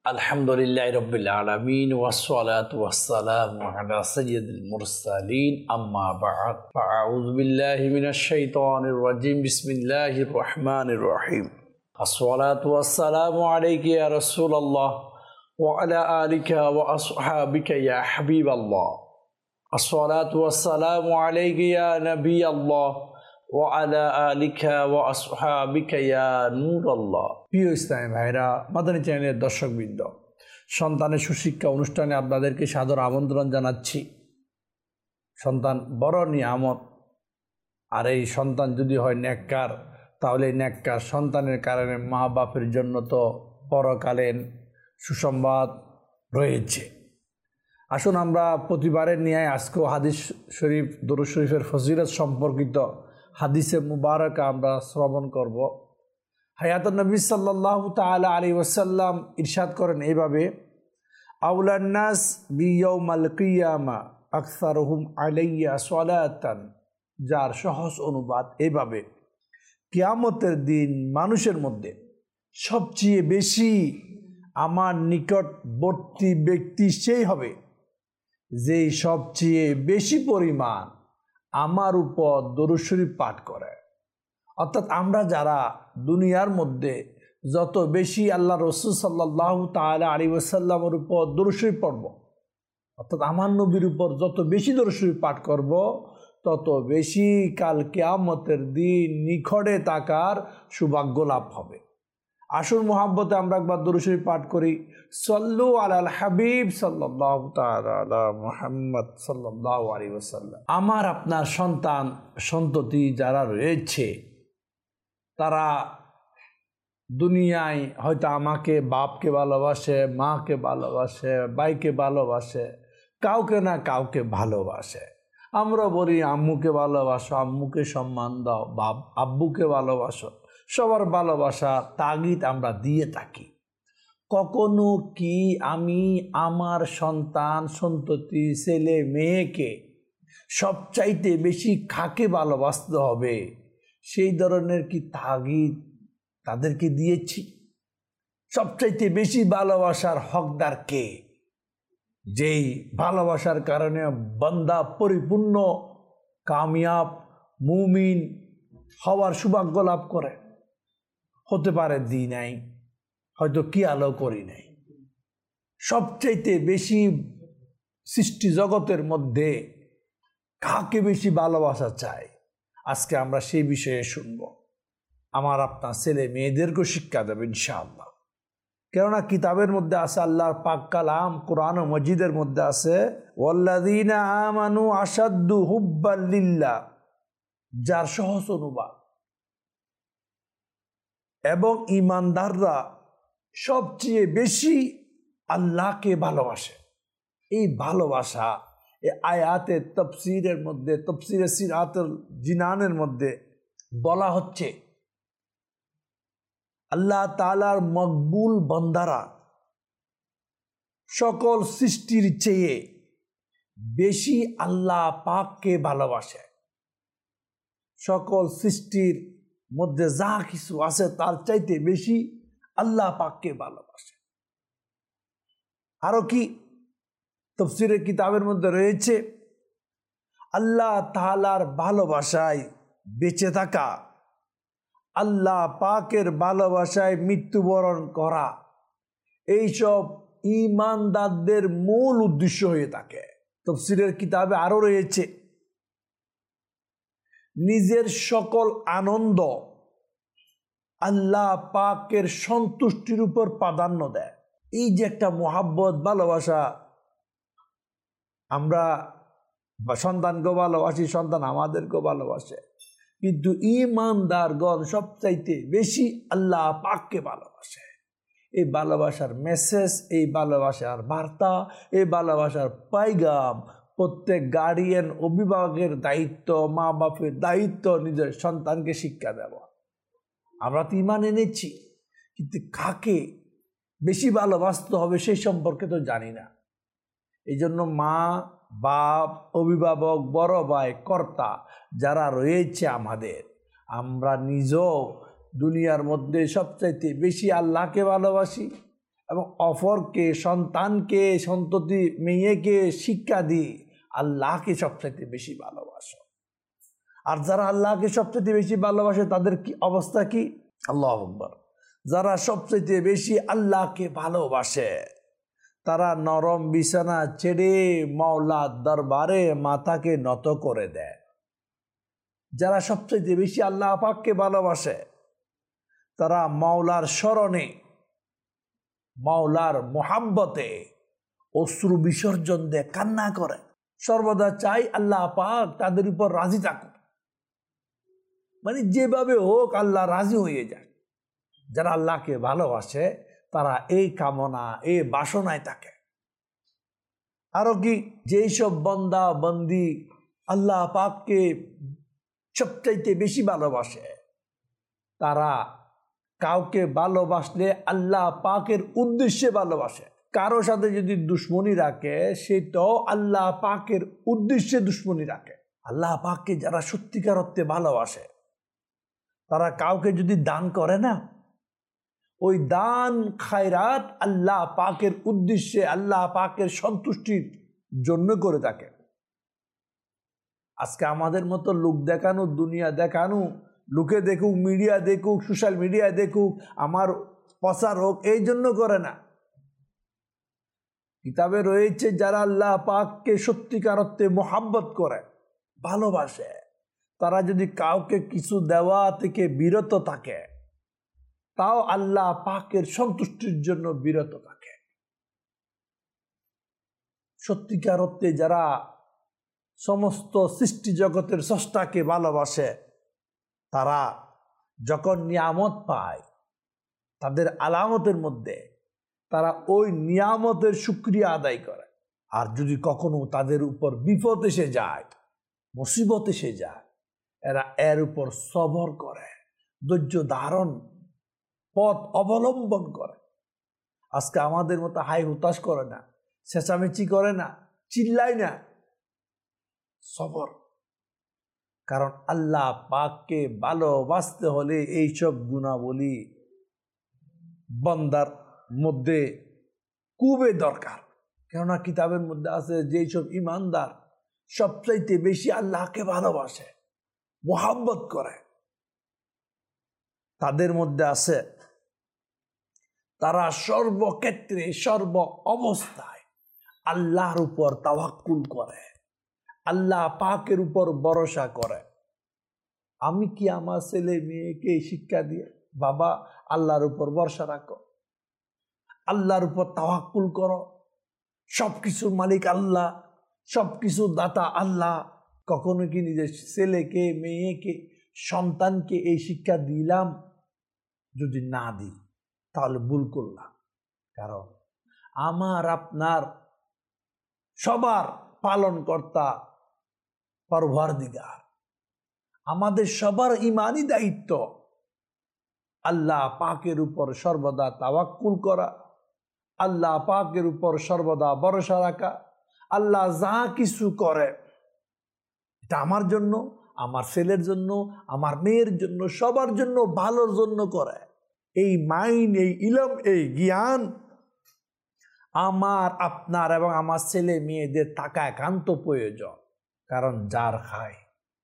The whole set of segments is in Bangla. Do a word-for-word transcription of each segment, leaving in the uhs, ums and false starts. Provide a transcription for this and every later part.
আলহামদুলিল্লাহি রাব্বিল আলামিন ওয়াসসালাতু ওয়াসসালামু আলা সাইয়্যিদিল মুরসালিন আম্মা বা'দ ফাআউযু বিল্লাহি মিনাশ শাইতানির রাজিম বিসমিল্লাহির রহমানির রহিম আসসালাতু ওয়াসসালামু আলাইকা ইয়া রাসূলুল্লাহ ওয়া আলা আলিকা ওয়া আসহাবিকা ইয়া হাবিবাল্লাহ আসসালাতু ওয়াসসালামু আলাইকা ইয়া নবিয়াল্লাহ ওয়া আলা আলিকা ওয়া আসহাবিকা ইয়া নূরাল্লাহ। প্রিয় ইসলামী ভাইরা, মাদানী চ্যানেলের দর্শকবৃন্দ, সন্তানের সুশিক্ষা অনুষ্ঠানে আপনাদেরকে সাদর আমন্ত্রণ জানাচ্ছি। সন্তান বড় নিয়ামত, আর এই সন্তান যদি হয় নেককার, তাহলে নেককার সন্তানের কারণে মা বাপের জন্য তো পরকালীন সুসংবাদ রয়েছে। আসুন আমরা প্রতিবারের ন্যায় আজকেও হাদিস শরীফ দরুদ শরীফের ফজিলত সম্পর্কিত হাদিসে মুবারকা আমরা শ্রবণ করব। হায়াতুন নবী সাল্লাল্লাহু তাআলা আলাইহি ওয়াসাল্লাম ইরশাদ করেন এইভাবে, আউলান নাস বিয়াউমাল কিয়ামা আকসারুহুম আলাইয়া সালাতান, যার সহজ অনুবাদ এইভাবে, কিয়ামতের দিন মানুষের মধ্যে সবচেয়ে বেশি আমার নিকটবর্তী ব্যক্তি সেই হবে যেই সবচেয়ে বেশি পরিমাণ আমার উপর দরুদ শরীফ পাঠ করে। অর্থাৎ আমরা যারা দুনিয়ার মধ্যে যত বেশি আল্লাহ রসুল সাল্লাল্লাহু তাআলা আলাইহি ওয়াসাল্লামের উপর দরুদ শরীফ পড়ব, অর্থাৎ আমার নবীর উপর যত বেশি দরুদ শরীফ পাঠ করব, তত বেশি কাল কিয়ামতের দিন নিকটে থাকার সৌভাগ্য লাভ হবে। আসুন মোহাব্বতে আমরা একবার দরুদ শরীফ পাঠ করি। সাল্লু আলাল হাবিব সাল্লাল্লাহু তাআলা আলা মুহাম্মদ সাল্লাল্লাহু আলাইহি ওয়াসাল্লাম। আমার আপনার সন্তান সন্ততি যারা রয়েছে, তারা দুনিয়ায় হয়তো আমাকে বাপকে ভালোবাসে, মাকে ভালোবাসে, ভাইকে ভালোবাসে, কাউকে না কাউকে ভালোবাসে। আমরা বলি আম্মুকে ভালোবাসো, আম্মুকে সম্মান দাও, বাপ আব্বুকে ভালোবাসো, সবার ভালোবাসা তাগিদ আমরা দিয়ে থাকি। কখনো কি আমি আমার সন্তান সন্ততি ছেলে মেয়েকে সবচাইতে বেশি কাকে ভালোবাসতে হবে সেই ধরনের কি তাগিদ তাদেরকে দিয়েছি? সবচাইতে বেশি ভালোবাসার হকদার কে? যেই ভালোবাসার কারণে বান্দা পরিপূর্ণ কামিয়াব মুমিন হওয়ার সৌভাগ্য লাভ করে। হতে পারে দিই নাই, হয়তো কি আলো করি নাই। সবচাইতে বেশি সৃষ্টি জগতের মধ্যে কাকে বেশি ভালোবাসা চায়, আজকে আমরা সেই বিষয়ে শুনব। আমার আপনার ছেলে মেয়েদেরকেও শিক্ষা দেবে ইনশাআল্লাহ। কেননা কিতাবের মধ্যে আছে, আল্লাহর পাক কালাম কোরআন ও মজিদের মধ্যে আছে, ওয়াল্লাযীনা আমানু আশাদ্দু হুব্বান লিল্লাহ, যার সহজ অনুবাদ, এবং ঈমানদাররা সবচেয়ে বেশি আল্লাহকে ভালোবাসে। এই ভালোবাসা এই আয়াতের তাফসীরের মধ্যে, তাফসীরে সিরাতুল জিনানের মধ্যে বলা হচ্ছে, আল্লাহ তাআলার মকবুল বান্দারা সকল সৃষ্টির চেয়ে বেশি আল্লাহ পাককে ভালোবাসে। সকল সৃষ্টির মধ্যে যা কিছু আছে তার চাইতে বেশি আল্লাহ পাককে ভালোবাসে। আরো কি তাফসীরের কিতাবের মধ্যে রয়েছে, আল্লাহ তাআলার ভালোবাসায় বেঁচে থাকা, আল্লাহ পাকের ভালোবাসায় মৃত্যুবরণ করা, এইসব ঈমানদারদের মূল উদ্দেশ্য হয়ে থাকে। তাফসীরের কিতাবে আরো রয়েছে, নিজের সকল আনন্দ আল্লাহ পাকের সন্তুষ্টির উপর প্রাধান্য দেয়। এই যে একটা মোহাব্বত ভালোবাসা, আমরা সন্তানকে ভালোবাসি, সন্তান আমাদেরকেও ভালোবাসে, কিন্তু ঈমানদারগণ সবচাইতে বেশি আল্লাহ পাককে ভালোবাসে। এই ভালোবাসার মেসেজ, এই ভালোবাসার বার্তা, এই ভালোবাসার পাইগাম প্রত্যেক গার্ডিয়ান অভিভাবকের দায়িত্ব, মা বাপের দায়িত্ব নিজের সন্তানকে শিক্ষা দেওয়া। আমরা তো ঈমান এনেছি, কিন্তু কাকে বেশি ভালোবাসতে হবে সেই সম্পর্কে তো জানি না। এই জন্য মা বাপ, অভিভাবক, বড় ভাই, কর্তা যারা রয়েছে আমাদের, আমরা নিজেও দুনিয়ার মধ্যে সবচাইতে বেশি আল্লাহকে ভালোবাসি এবং অপরকে, সন্তানকে, সন্ততি মেয়েকে শিক্ষা দিই আল্লাহকে সবচাইতে বেশি ভালোবাসো। আর যারা আল্লাহকে সবচাইতে বেশি ভালোবাসে তাদের কি অবস্থা কি? আল্লাহু আকবার। যারা সবচাইতে বেশি আল্লাহকে ভালোবাসে তারা নরম বিছানা ছেড়ে মাওলার দরবারে মাথাকে নত করে দেয়। যারা সবচাইতে বেশি আল্লাহ পাককে ভালোবাসে তারা মাওলার স্মরণে, মাওলার মোহাব্বতে অশ্রু বিসর্জন দিয়ে কান্না করে, সর্বদা চাই আল্লাহ পাক তাদের উপর রাজি থাকুক, মানে যেভাবে হোক আল্লাহ রাজি হয়ে যায়। যারা আল্লাহকে ভালোবাসে তারা এই কামনা, এই বাসনায় থাকে। আরো কি, যেই সব বান্দা বান্দি আল্লাহ পাককে সবচাইতে বেশি ভালোবাসে তারা কাউকে ভালোবাসলে আল্লাহ পাকের উদ্দেশ্যে ভালোবাসে। কারো সাথে যদি দুশ্মনী রাখে সেটাও আল্লাহ পাকের উদ্দেশ্যে দুশ্মনী রাখে। আল্লাহ পাককে যারা সত্যিকার অর্থে ভালোবাসে তারা কাউকে যদি দান করে না, ওই দান খায়রাত আল্লাহ পাকের উদ্দেশ্যে, আল্লাহ পাকের সন্তুষ্টির জন্য করে থাকে। আজকে আমাদের মতো লোক দেখানো, দুনিয়া দেখানো, লোকে দেখুক, মিডিয়া দেখুক, সোশ্যাল মিডিয়া দেখুক, আমার প্রচার হোক, এই জন্য করে না। কিতাবে রয়েছে যারা আল্লাহ পাককে সত্যিকার অর্থে মোহাব্বত করে, ভালোবাসে, তারা যদি কাউকে কিছু দেওয়া থেকে বিরত থাকে তাও আল্লাহ পাকের সন্তুষ্টির জন্য বিরত থাকে। সত্যিকার অর্থে যারা সমস্ত সৃষ্টি জগতের স্রষ্টাকে ভালোবাসে তারা যখন নিয়ামত পায় তাদের আলামতের মধ্যে তারা ওই নিয়ামতের শুকরিয়া আদায় করে। আর যদি কখনো তাদের উপর বিপদ এসে যায়, মুসিবত এসে যায়, এরা এর উপর সবর করে, ধৈর্য ধারণ, পথ অবলম্বন করে। আজকে আমাদের মতো হাই হুতাশ করে না, চেঁচামেচি করে না, চিল্লায় না, সবর। কারণ আল্লাহ পাককে ভালোবাসতে হলে এইসব গুণাবলী বান্দার মধ্যে খুবই দরকার। কেননা কিতাবের মধ্যে আছে যেই সব ইমানদার সবচাইতে বেশি আল্লাহকে ভালোবাসে, মোহাব্বত করে, তাদের মধ্যে আছে তারা সর্বক্ষেত্রে, সর্ব অবস্থায় আল্লাহর উপর তাওয়াক্কুল করে, আল্লাহ পাকের উপর ভরসা করে। আমি কি আমার ছেলে মেয়েকে শিক্ষা দিয়ে, বাবা আল্লাহর উপর ভরসা রাখো, আল্লাহর উপর তাওয়াক্কুল করো, সবকিছুর মালিক আল্লাহ, সবকিছুর দাতা আল্লাহ। কখনো কি নিজের ছেলেকে, মেয়েকে, সন্তানকে এই শিক্ষা দিলাম? যদি না দিই তাহলে ভুল করলাম। কারণ আমার আপনার সবার পালনকর্তা পরওয়ারদিগার, আমাদের সবার ইমানি দায়িত্ব আল্লাহ পাকের উপর সর্বদা তাওয়াক্কুল করা, আল্লাহ পাকের উপর সর্বদা ভরসা রাখা। আল্লাহ যা কিছু করে এটা আমার জন্য, আমার ছেলের জন্য, আমার মেয়ের জন্য, সবার জন্য ভালোর জন্য করে। এই মাইন্ড, এই ইলম, এই জ্ঞান আমার আপনার এবং আমার ছেলে মেয়েদের থাকা একান্ত প্রয়োজন। কারণ যার খায়,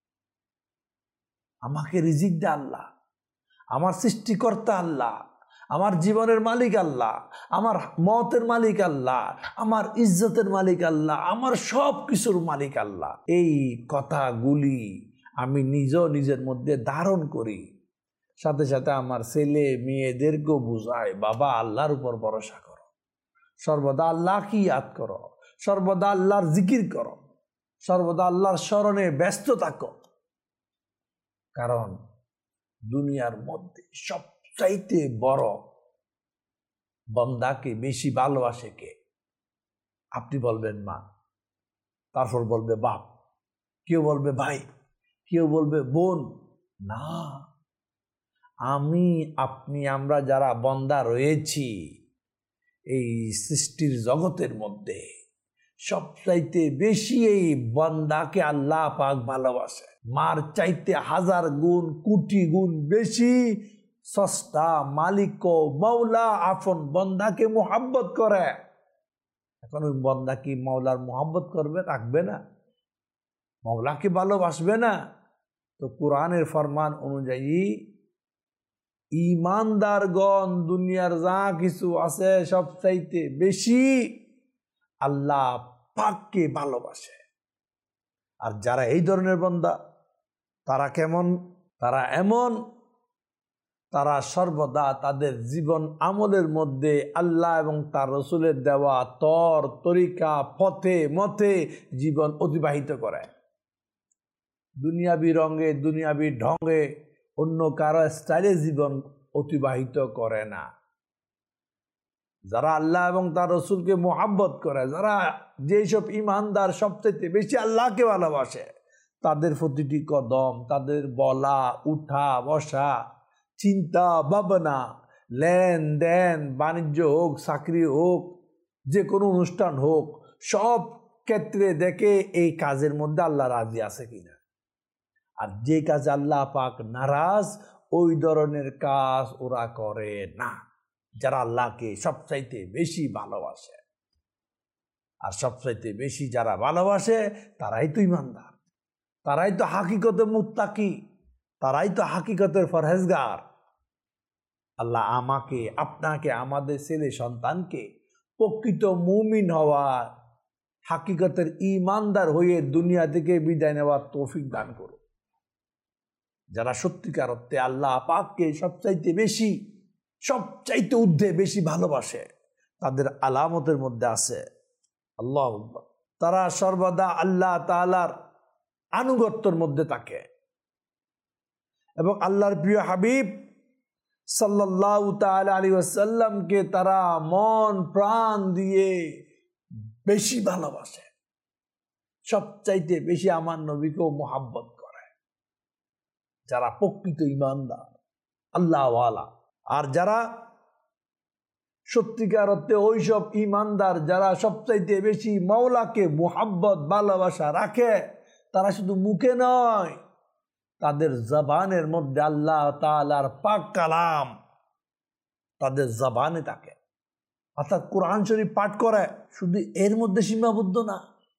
আমাকে রিজিক দেয় আল্লাহ, আমার সৃষ্টিকর্তা আল্লাহ, আমার জীবনের মালিক আল্লাহ, আমার মতের মালিক আল্লাহ, আমার ইজ্জতের মালিক আল্লাহ, আমার সব কিছুর মালিক আল্লাহ। এই কথাগুলি আমি নিজেও নিজের মধ্যে ধারণ করি, সাথে সাথে আমার ছেলে মেয়েদেরকেও বুঝাই, বাবা আল্লাহর উপর ভরসা করো, সর্বদা আল্লাহকে ইয়াদ করো, সর্বদা আল্লাহর জিকির করো, সর্বদা আল্লাহর স্মরণে ব্যস্ত থাকো। কারণ দুনিয়ার মধ্যে সবচাইতে বড় বান্দাকে বেশি ভালোবাসে কে? আপনি বলবেন মা, তারপর বলবে বাপ, কেউ বলবে ভাই, কেউ বলবে বোন। না, আমি আপনি আমরা যারা বান্দা রয়েছি এই সৃষ্টির জগতের মধ্যে সবচাইতে বেশি এই বান্দাকে আল্লাহ পাক ভালোবাসে। মার চাইতে হাজার গুণ, কোটি গুণ বেশি স্রষ্টা, মালিক, মৌলা আপন বন্দাকে মোহাব্বত করে। এখন ওই বন্দা কি মৌলার মোহাব্বত করবে? রাখবে না? মৌলাকে ভালোবাসবে না? তো কোরআনের ফরমান অনুযায়ী ঈমানদারগণ দুনিয়ার যা কিছু আছে সব চাইতে বেশি আল্লাহ পাককে ভালোবাসে। আর যারা এই ধরনের বান্দা তারা কেমন? তারা এমন, তারা সর্বদা তাদের জীবন আমলের মধ্যে আল্লাহ এবং তার রসুলের দেওয়া তর তরিকা পথে মতে জীবন অতিবাহিত করে। দুনিয়াবি রঙে দুনিয়াবি ঢঙে অন্য কারো স্টাইলে জীবন অতিবাহিত করে না। যারা আল্লাহ এবং তার রসুলকে মোহাব্বত করে, যারা যেসব ইমানদার সবচেয়ে বেশি আল্লাহকে ভালোবাসে, তাদের প্রতিটি কদম, তাদের বলা উঠা বসা, চিন্তা ভাবনা, লেনদেন, বাণিজ্য হোক, চাকরি হোক, যে কোনো অনুষ্ঠান হোক, সব ক্ষেত্রে দেখে এই কাজের মধ্যে আল্লাহ রাজি আছে কিনা। আর যে কাজ আল্লাহ পাক নারাজ, ওই ধরনের কাজ ওরা করে না। যারা আল্লাহকে সবচাইতে বেশি ভালোবাসে, আর সবচাইতে বেশি যারা ভালোবাসে তারাই তো ইমানদার, তারাই তো হাকিকতে মুত্তাকি, তারাই তো হাকিকতের পরহেজগার। আল্লাহ আমাকে, আপনাকে, আমাদের ছেলে সন্তানকে প্রকৃত মুমিন হওয়ার, হাকিকতের ইমানদার হয়ে দুনিয়া থেকে বিদায় নেওয়ার তৌফিক দান করুন। যারা সত্যিকার অর্থে আল্লাহ পাককে সবচাইতে বেশি, সবচাইতে ঊর্ধ্বে বেশি ভালোবাসে, তাদের আলামতের মধ্যে আছে আল্লাহ আকবার, তারা সর্বদা আল্লাহ তাআলার আনুগত্যের মধ্যে থাকে এবং আল্লাহর প্রিয় হাবিব সাল্লাল্লাহু তাআলা আলাইহি ওয়াসাল্লামকে তারা মন প্রাণ দিয়ে বেশি ভালোবাসে, সবচাইতে বেশি আমার নবীকেও মোহাব্বত করে। যারা প্রকৃত ঈমানদার আল্লাহওয়ালা, আর যারা সত্যিকার অর্থে ওইসব ঈমানদার যারা সবচাইতে বেশি মাওলাকে মোহাব্বত ভালোবাসা রাখে, তারা শুধু মুখে নয়, তাদের জবানের মধ্যে আল্লাহ তাআলার পাক কালাম তাদের জবানে থাকে, অর্থাৎ কোরআন শরীফ পাঠ করে। শুধু এর মধ্যে সীমাবদ্ধ না,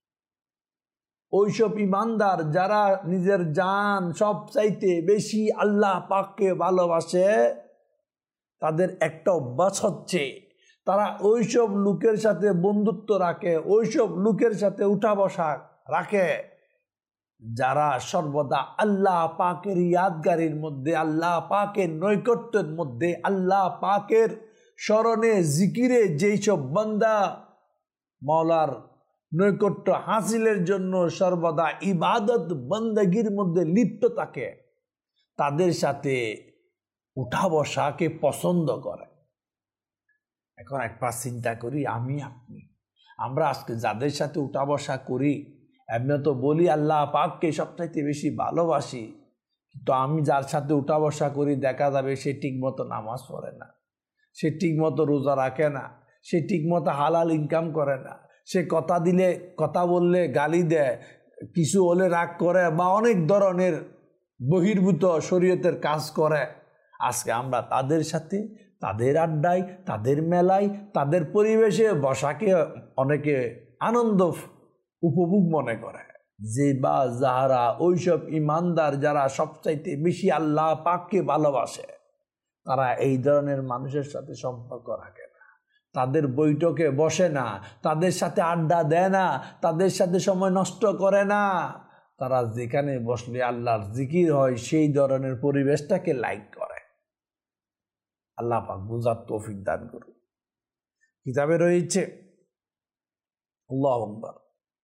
ওইসব ঈমানদার যারা নিজের জান সবচাইতে বেশি আল্লাহ পাককে ভালোবাসে, তাদের একটা অভ্যাস হচ্ছে তারা ওইসব লোকের সাথে বন্ধুত্ব রাখে, ওইসব লোকের সাথে উঠা বসা রাখে যারা সর্বদা আল্লাহ পাকের ইয়াদগারির মধ্যে, আল্লাহ পাকের নৈকট্যের মধ্যে, আল্লাহ পাকের স্মরণে জিকিরে যেই সব বান্দা মাওলার নৈকট্য হাসিলের জন্য সর্বদা ইবাদত বন্দেগীর মধ্যে লিপ্ত থাকে, তাদের সাথে উঠা বসাকে পছন্দ করে। এখন একবার চিন্তা করি, আমি আপনি আমরা আজকে যাদের সাথে উঠা বসা করি, এমনি তো বলি আল্লাহ পাককে সবচাইতে বেশি ভালোবাসি, কিন্তু আমি যার সাথে উঠা বসা করি দেখা যাবে সে ঠিক মতো নামাজ পড়ে না, সে ঠিক মতো রোজা রাখে না, সে ঠিক মতো হালাল ইনকাম করে না, সে কথা দিলে কথা বললে গালি দেয়, কিছু হলে রাগ করে, বা অনেক ধরনের বহির্ভূত শরীয়তের কাজ করে। আজকে আমরা তাদের সাথে, তাদের আড্ডায়, তাদের মেলায়, তাদের পরিবেশে বসাকে অনেকে আনন্দ উপভোগ মনে করে। যে বা যারা ওইসব ঈমানদার যারা সবচাইতে বেশি আল্লাহ পাককে ভালোবাসে, তারা এই ধরনের মানুষের সাথে সম্পর্ক রাখে না, তাদের বৈঠকে বসে না, তাদের সাথে আড্ডা দেয় না, তাদের সাথে সময় নষ্ট করে না। তারা যেখানে বসলে আল্লাহর জিকির হয় সেই ধরনের পরিবেশটাকে লাইক করে। আল্লাহ পাক বুঝার তৌফিক দান করুন। কিতাবে রয়েছে আল্লাহু আকবার,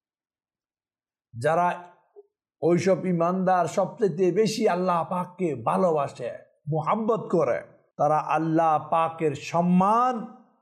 যারা ওইসব ঈমানদার সবচেয়ে বেশি আল্লাহ পাককে ভালোবাসে, মুহাব্বত করে, তারা আল্লাহ পাকের সম্মান,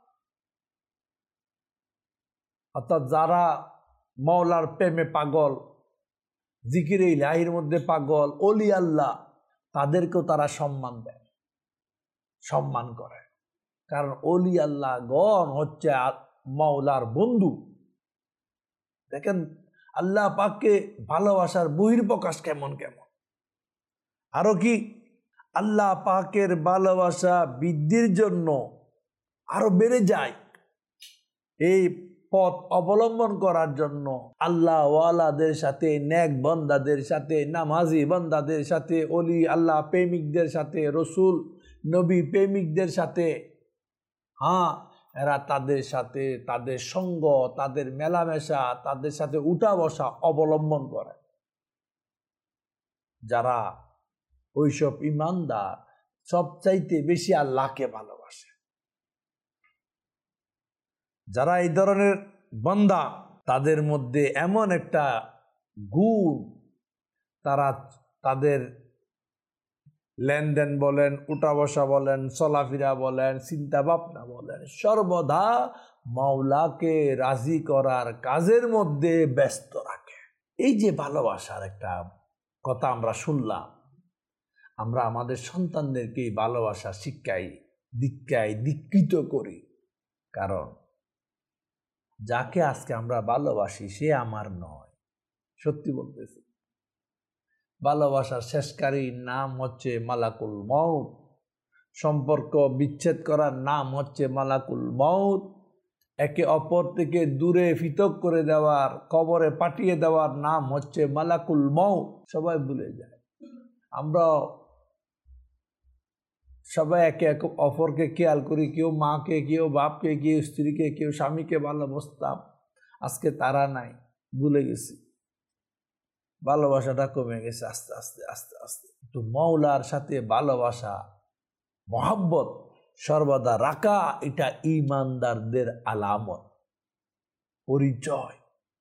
অর্থাৎ যারা মাওলার প্রেমে পাগল, জিকিরে ইলাহির মধ্যে পাগল, ওলি আল্লাহ, তাদেরকেও তারা সম্মান দেয়, সম্মান করে। কারণ ওলি আল্লাহ গণ হচ্ছে মাওলার বন্ধু। দেখেন আল্লাহ পাককে ভালোবাসার বহির্প্রকাশ কেমন কেমন। আরো কি আল্লাহ পাকের ভালোবাসা বৃদ্ধির জন্য আরো বেড়ে যায়। এই পথ অবলম্বন করার জন্য আল্লাহ ওয়ালাদের সাথে, নেক বান্দাদের সাথে, নামাজি বান্দাদের সাথে, ওলি আল্লাহ প্রেমিকদের সাথে, রসুল নবী প্রেমিকদের সাথে, হ্যাঁ এরা তাদের সাথে তাদের সঙ্গ, তাদের মেলামেশা, তাদের সাথে উঠা বসা অবলম্বন করে। যারা ওইসব ইমানদার সবচাইতে বেশি আল্লাহকে ভালোবাসে, যারা এই ধরনের বান্দা, তাদের মধ্যে এমন একটা গুণ, তারা তাদের লেনদেন বলেন, উঠা বসা বলেন, চলাফেরা বলেন, চিন্তা ভাবনা বলেন, সর্বদা মাওলাকে রাজি করার কাজের মধ্যে ব্যস্ত রাখে। এই যে ভালোবাসার একটা কথা আমরা শুনলাম, আমরা আমাদের সন্তানদেরকে এই ভালোবাসা শিক্ষাই দীক্ষায় দীক্ষিত করি। কারণ যাকে আজকে আমরা ভালোবাসি সে আমার নয়, সত্যি বলতেছি। ভালোবাসার শেষকারীর নাম হচ্ছে মালাকুল মউত। সম্পর্ক বিচ্ছেদ করার নাম হচ্ছে মালাকুল মউত। একে অপর থেকে দূরে পৃথক করে দেওয়ার, কবরে পাঠিয়ে দেওয়ার নাম হচ্ছে মালাকুল মউত। সবাই ভুলে যায়। আমরা সবাই একে এক অপরকে খেয়াল করি, কেউ মাকে, কেউ বাপকে, কেউ স্ত্রীকে, কেউ স্বামীকে ভালোবাসতাম, আজকে তারা নাই, ভুলে গেছি। ভালোবাসাটা কমে গেছে আস্তে আস্তে আস্তে আস্তে। তো মাওলার সাথে ভালোবাসা, মহব্বত সর্বদা রাখা, এটা ঈমানদারদের আলামত, পরিচয়।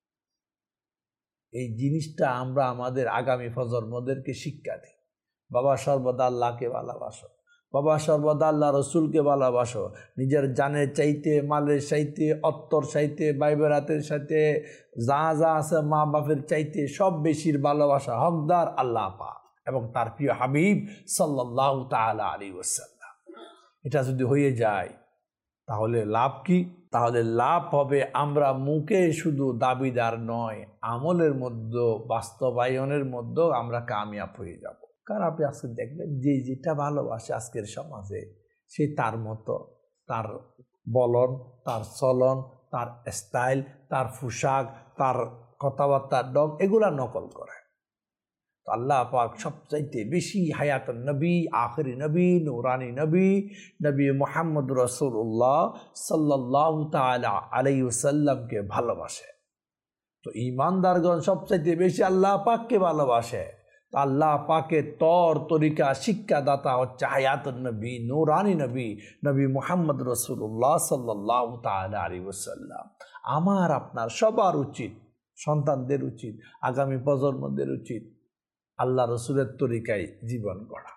এই জিনিসটা আমরা আমাদের আগামী প্রজন্মদেরকে শিক্ষা দিই। বাবা সর্বদা আল্লাহকে ভালোবাসো, বাবা সর্বদা আল্লাহ রসুলকে ভালোবাসো। নিজের জানের চাইতে, মালের চাইতে, অত্তর চাইতে, ভাই বেড়াতের সাথে, যা যা আছে মা বাপের চাইতে সব বেশির ভালোবাসা হকদার আল্লাহ পাক এবং তার প্রিয় হাবিব সাল্লাল্লাহু তাআলা আলাইহি ওয়াসাল্লাম। এটা যদি হয়ে যায় তাহলে লাভ কি? তাহলে লাভ হবে আমরা মুখে শুধু দাবিদার নয়, আমলের মধ্যে, বাস্তবায়নের মধ্যেও আমরা কামিয়াব হয়ে যাব। কারণ আপনি আজকে দেখবেন যে যেটা ভালোবাসে আজকের সমাজে, সে তার মতো, তার বলন, তার চলন, তার স্টাইল, তার পোশাক, তার কথাবার্তার ডগ, এগুলা নকল করে। তো আল্লাহ পাক সবচাইতে বেশি হায়াতুন নবী, আখিরি নবী, নূরানি নবী, নবী মুহাম্মদ রাসূলুল্লাহ সাল্লাল্লাহু তাআলা আলাইহি ওয়াসাল্লামকে ভালোবাসে। তো ঈমানদারগণ সবচাইতে বেশি আল্লাহ পাককে ভালোবাসে। আল্লাহ পাকের তর তরিকা শিক্ষাদাতা হচ্ছে হায়াতুন নবী, নূরানি নবী, নবী মুহাম্মদ রাসূলুল্লাহ সাল্লাল্লাহু তাআলা আলাইহি ওয়াসাল্লাম। আমার আপনার সবার উচিত, সন্তানদের উচিত, আগামী প্রজন্মদের উচিত আল্লাহ রসুলের তরিকায় জীবন গড়া।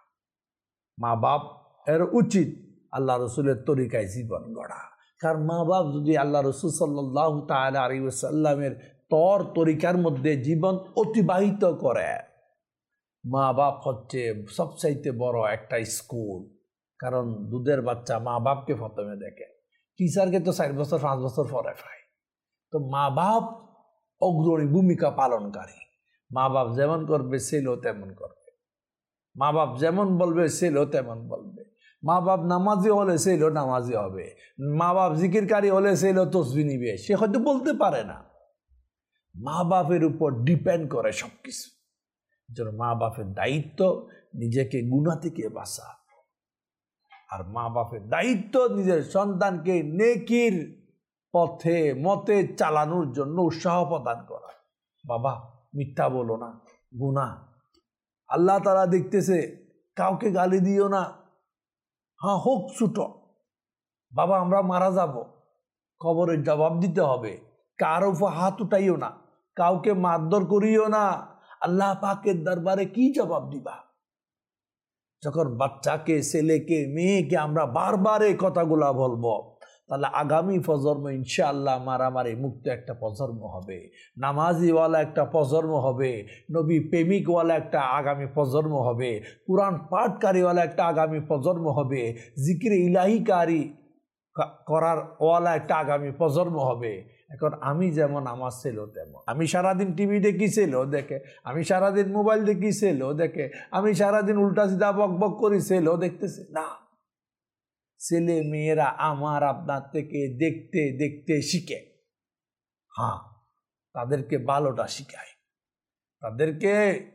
মা বাপ এর উচিত আল্লাহ রসুলের তরিকায় জীবন গড়া। কারণ মা বাপ যদি আল্লাহ রসুল সাল্লাল্লাহু তাআলা আলাইহি ওয়াসাল্লামের তর তরিকার মধ্যে জীবন অতিবাহিত করে, মা বাপ হচ্ছে সবচাইতে বড় একটা স্কুল। কারণ দুধের বাচ্চা মা বাপকে প্রথমে দেখে, টিচারকে তো চার বছর পাঁচ বছর পরে পায়। তো মা বাপ অগ্রণী ভূমিকা পালনকারী। মা বাপ যেমন করবে ছেলেও তেমন করবে, মা বাপ যেমন বলবে ছেলেও তেমন বলবে। মা বাপ নামাজি হলে ছেলেও নামাজি হবে, মা বাপ জিকিরকারী হলে ছেলেও তসবিহ নিবে। সে হয়তো বলতে পারে না, মা বাপের উপর ডিপেন্ড করে সব কিছু। যেন মা বাপের দায়িত্ব নিজেকে গুনাহ থেকে বাঁচা, আর মা বাপের দায়িত্ব নিজের সন্তানকে নেকির পথে মতে চালানোর জন্য উৎসাহ প্রদান করা। বাবা মিথ্যা বলো না, গুনাহ, আল্লাহ তাআলা দেখতেছে, কাউকে গালি দিও না। হ্যাঁ হোক ছোট, বাবা আমরা মারা যাব, কবরের জবাব দিতে হবে, কার উপর হাত উঠাইও না, কাউকে মারধর করিও না। আল্লাহ পাকের দরবারে কি জবাব দিবা? যখন বাচ্চাকে, ছেলেকে, মেয়েকে আমরা বারবার এই কথাগুলা বলবো, তাহলে আগামী প্রজন্ম ইনশাআল্লাহ মারামারি মুক্ত একটা প্রজন্ম হবে, নামাজিওয়ালা একটা প্রজন্ম হবে, নবী প্রেমিকওয়ালা একটা আগামী প্রজন্ম হবে, কোরআন পাঠকারীওয়ালা একটা আগামী প্রজন্ম হবে, জিকির ইলাহিকারী করার ওয়ালা একটা আগামী প্রজন্ম হবে। এখন আমি যেমন আমার ছেলেও তেমন। আমি সারাদিন টিভি দেখি, ছেলেও দেখে। আমি সারাদিন মোবাইল দেখি, ছেলেও দেখে। আমি সারাদিন উল্টা সিধা বক বক করি, ছেলেও দেখতেছে। না, ছেলে মেয়েরা আমার আপনার থেকে দেখতে দেখতে শিখে। হ্যাঁ, তাদেরকে ভালোটা শিখায়, তাদেরকে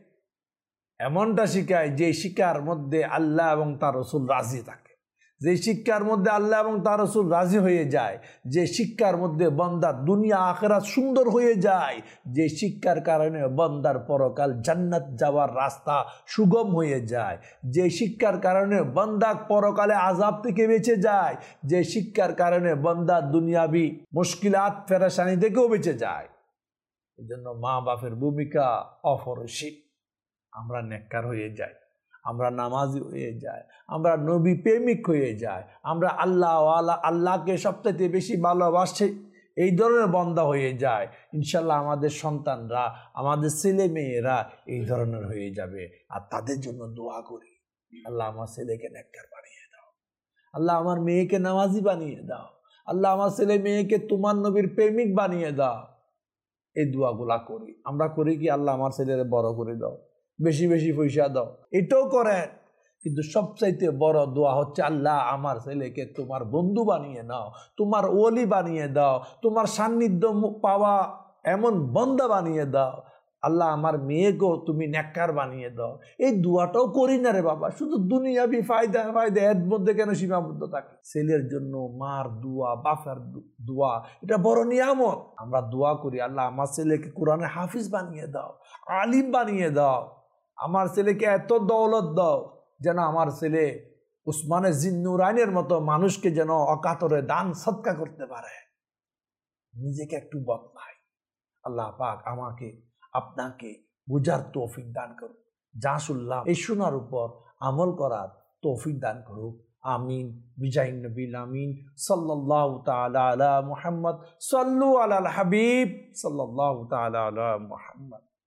এমনটা শিখায় যে শিক্ষার মধ্যে আল্লাহ এবং তার রসুল রাজি থাকে, যে শিক্ষার মধ্যে আল্লাহ এবং তার রসুল রাজি হয়ে যায়, যে শিক্ষার মধ্যে বান্দার দুনিয়া আখিরাত সুন্দর হয়ে যায়, যে শিক্ষার কারণে বান্দার পরকাল জান্নাত যাওয়ার রাস্তা সুগম হয়ে যায়, যে শিক্ষার কারণে বান্দা পরকালে আযাব থেকে বেঁচে যায়, যে শিক্ষার কারণে বান্দা দুনিয়াবি মুশকিলাত পেরেশানি থেকেও বেঁচে যায়। এই জন্য মা বাপের ভূমিকা অপরিসীম। আমরা নেককার হয়ে যাই, আমরা নামাজি হয়ে যাই, আমরা নবী প্রেমিক হয়ে যাই, আমরা আল্লাহ আল্লাহ আল্লাহকে সবচেয়ে বেশি ভালোবাসে এই ধরনের বান্দা হয়ে যায়, ইনশাল্লাহ আমাদের সন্তানরা, আমাদের ছেলে মেয়েরা এই ধরনের হয়ে যাবে। আর তাদের জন্য দোয়া করি, আল্লাহ আমার ছেলেকে নেককার বানিয়ে দাও, আল্লাহ আমার মেয়েকে নামাজি বানিয়ে দাও, আল্লাহ আমার ছেলে মেয়েকে তোমার নবীর প্রেমিক বানিয়ে দাও। এই দোয়াগুলা করি আমরা। করি কি, আল্লাহ আমার ছেলেকে বড় করে দাও, বেশি বেশি পয়সা দাও, এটাও করেন। কিন্তু সবচাইতে বড় দোয়া হচ্ছে, আল্লাহ আমার ছেলেকে তোমার বন্ধু বানিয়ে নাও, তোমার ওলি বানিয়ে দাও, তোমার সান্নিধ্য পাওয়া এমন বান্দা বানিয়ে দাও। আল্লাহ আমার মেয়েকেও তুমি নেককার বানিয়ে দাও। এই দোয়াটাও করি না রে বাবা, শুধু দুনিয়াবি ফায়দা ফায়দা এর মধ্যে কেন সীমাবদ্ধ থাকে? ছেলের জন্য মার দোয়া, বাপের দোয়া, এটা বড় নিয়ামত। আমরা দোয়া করি, আল্লাহ আমার ছেলেকে কোরআনের হাফিজ বানিয়ে দাও, আলিম বানিয়ে দাও, আমার ছেলেকে এত দৌলত দাও যেন আমার ছেলে উসমানে জিন্নুরাইনের মতো মানুষকে যেন অকাতরে দান সদকা করতে পারে, নিজেকে একটু বদলায়। আল্লাহ পাক আমাকে আপনাকে বুঝার তৌফিক দান করুন, যা শুনলাম এই শোনার উপর আমল করার তৌফিক দান করুক। আমিন বিজাহিন নবীল আমিন। সাল্লাল্লাহু তাআলা আলা মুহাম্মদ, সাল্লু আলাল হাবিব, সাল্লাল্লাহু তাআলা আলা মুহাম্মদ।